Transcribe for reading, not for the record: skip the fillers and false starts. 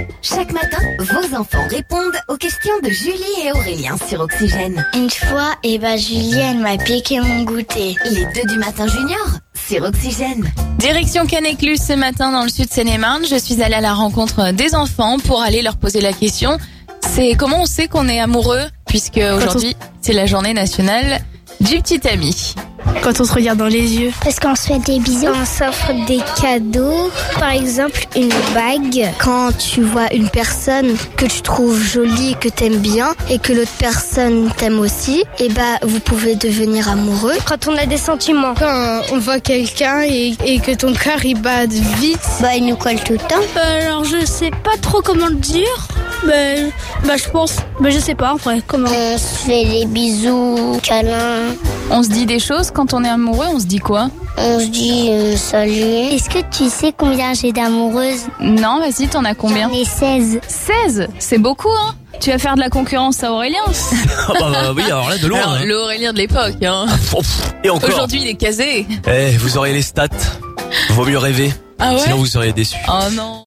Chaque matin, vos enfants répondent aux questions de Julie et Aurélien sur Oxygène. Une fois, Julie, elle m'a piqué mon goûter. Les 2 du matin junior sur Oxygène. Direction Canéclus ce matin dans le sud Seine-et-Marne. Je suis allée à la rencontre des enfants pour aller leur poser la question. C'est comment on sait qu'on est amoureux, puisque aujourd'hui c'est la journée nationale du petit ami. Quand on se regarde dans les yeux. Parce qu'on se fait des bisous. On s'offre des cadeaux. Par exemple, une bague. Quand tu vois une personne que tu trouves jolie, que t'aimes bien, et que l'autre personne t'aime aussi, vous pouvez devenir amoureux. Quand on a des sentiments. Quand on voit quelqu'un et que ton cœur il bat vite. Il nous colle tout le temps. Alors je sais pas trop comment le dire. Je pense. Je sais pas en vrai comment. On se fait des bisous, câlins. On se dit des choses quand on est amoureux, on se dit quoi? On se dit salut. Est-ce que tu sais combien j'ai d'amoureuses? Non, vas-y, t'en as combien? J'en ai 16. 16? C'est beaucoup, hein? Tu vas faire de la concurrence à Aurélien? Oui, alors là, de loin. Alors, l'Aurélien de l'époque, hein. Et encore. Aujourd'hui, il est casé. Vous aurez les stats. Vaut mieux rêver. Ah ouais? Sinon, vous seriez déçus. Oh non.